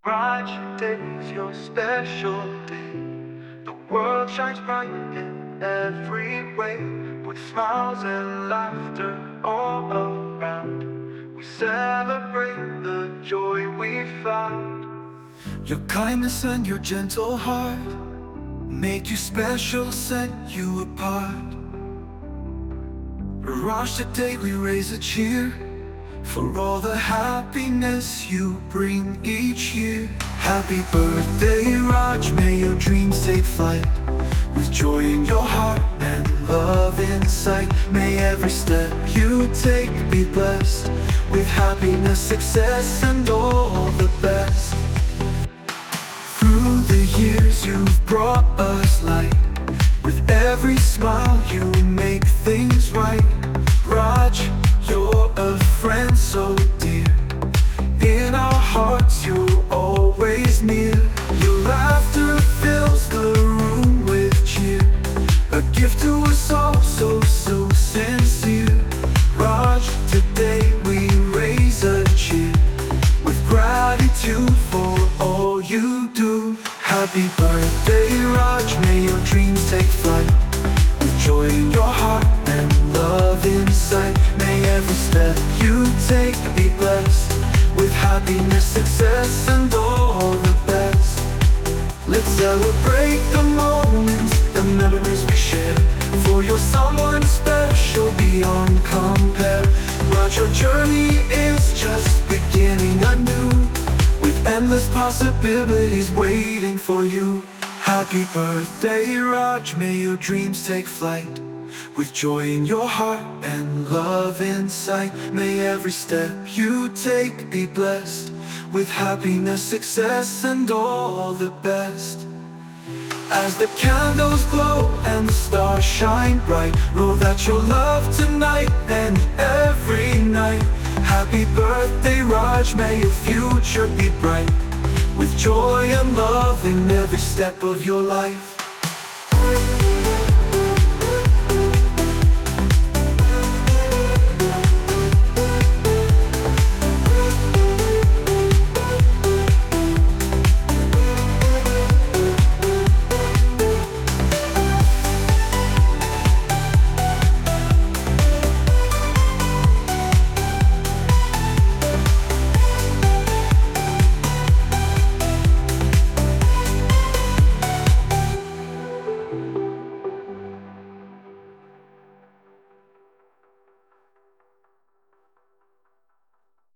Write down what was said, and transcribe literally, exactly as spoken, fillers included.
Raj, today's your special day. The world shines bright in every way, with smiles and laughter all around. We celebrate the joy we found. Your kindness and your gentle heart made you special, set you apart. Raj, today we raise a cheer for all the happiness you bring each year. Happy birthday, Raj, may your dreams take flight, with joy in your heart and love in sight. May every step you take be blessed, with happiness, success, and all the best. Through the years you've brought us light, with every smile you make things right. Raj, you're a friend so dear, in our hearts you're always near. Your laughter fills the room with cheer, a gift to us all so, so sincere. Raj, today we raise a cheer, with gratitude for all you do. Happy birthday, Raj, may your dreams take flight, with joy in your heart and love in sight. May every step you take be blessed, with happiness, success, and all the best. Let's celebrate the moments, the memories we share, for you're someone special beyond compare. Raj, your journey is just beginning anew, with endless possibilities waiting for you. Happy birthday, Raj, may your dreams take flight, with joy in your heart and love in sight. May every step you take be blessed, with happiness, success, and all the best. As the candles glow and the stars shine bright, know that you're loved tonight and every night. Happy birthday, Raj, may your future be bright, with joy and love in every step of your life.